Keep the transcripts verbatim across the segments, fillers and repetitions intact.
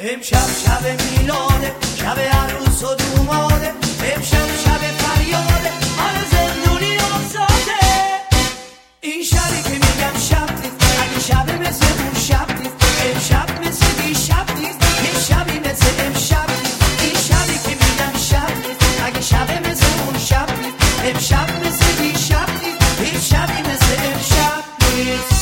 امشب شب میلاده، شب عروس و دوماده، امشب شب فریاده، آن زندونی آزاده. این شبی که میگم شب نیست، اگه شب مثل اون شب نیست، امشب مثل دیشب نیست، این شبی مثل امشب نیست. این شبی که میگم شب نیست، اگه شب مثل اون شب نیست، امشب مثل دیشب نیست، این شبی مثل امشب نیست.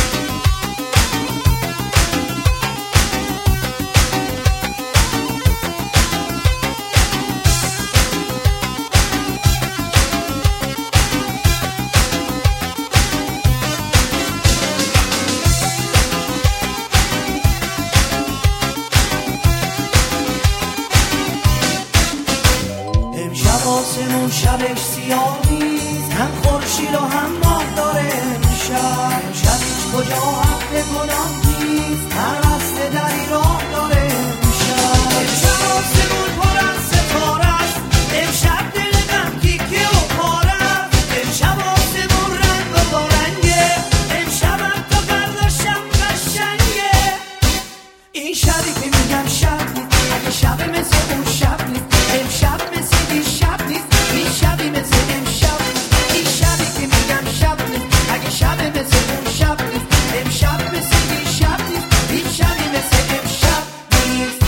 آسمون شبش سیاه نیست، هم خورشید و هم ماه داره امشب. امشب هیچ کجا حق گناه نیست، هر رسته دری راه داره امشب. امشب آسمون پر از ستاره است، امشب دل من تیکه و پاره است. امشب آسمون رنگ و بارنگه، امشب هم تا فردا شب قشنگه. این شبی که میگم شب نیست، اگه شب مثل اون شب نیست، امشب مثل دیشب نیست، این شبی مثل امشب. این شبی که میگم شب نیست، اگه شب مثل اون شب نیست، امشب مثل دیشب نیست، این شبی مثل امشب نیست.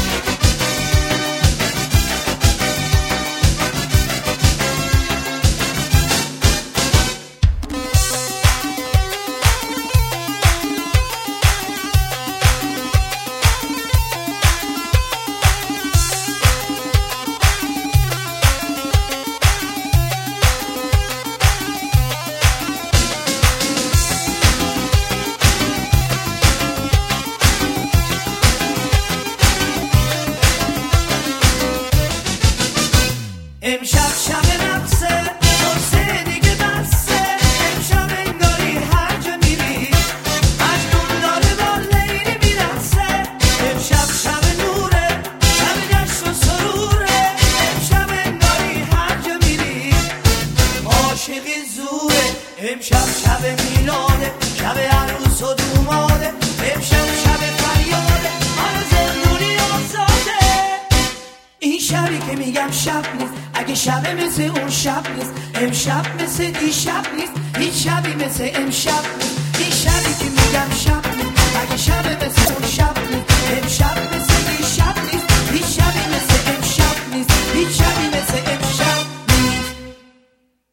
امشب شب نفسه، قرصه دیگه بسته، امشب انگاری هر جا میری مجنون داره با لیلی میرسه. امشب شب نوره، شب جشن و سروره، امشب انگاری هر جا میری عاشقی زوره. امشب شب میلاده، شب عروس و دوماده، امشب شب فریاده، آن زندونی آزاده. این شبی که میگم شب نیست، اگه شب مثل اون شب نیست، امشب مثل دیشب نیست، هیچ شبی مثل امشب نیست. این شبی که میگم شب نیست، اگه شب مثل اون شب نیست، امشب مثل دیشب نیست، هیچ شبی مثل امشب نیست، هیچ شبی